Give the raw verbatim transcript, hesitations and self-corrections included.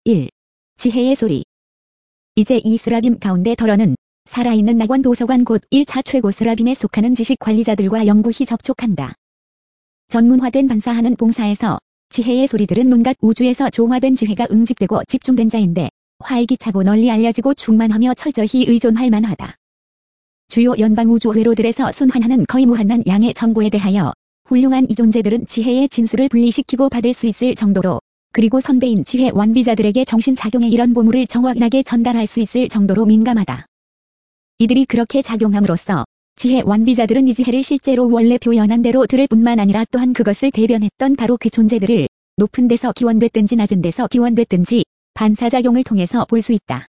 일. 지혜의 소리. 이제 이 스라빔 가운데 덜어는 살아있는 낙원 도서관 곧 일 차 최고 스라빔에 속하는 지식관리자들과 영구히 접촉한다. 전문화된 반사하는 봉사에서 지혜의 소리들은 온갖 우주에서 종화된 지혜가 응집되고 집중된 자인데 활기차고 널리 알려지고 충만하며 철저히 의존할 만하다. 주요 연방 우주 회로들에서 순환하는 거의 무한한 양의 정보에 대하여 훌륭한 이 존재들은 지혜의 진수를 분리시키고 받을 수 있을 정도로, 그리고 선배인 지혜 완비자들에게 정신작용의 이런 보물을 정확하게 전달할 수 있을 정도로 민감하다. 이들이 그렇게 작용함으로써 지혜 완비자들은 이 지혜를 실제로 원래 표현한 대로 들을 뿐만 아니라 또한 그것을 대변했던 바로 그 존재들을 높은 데서 기원됐든지 낮은 데서 기원됐든지 반사작용을 통해서 볼 수 있다.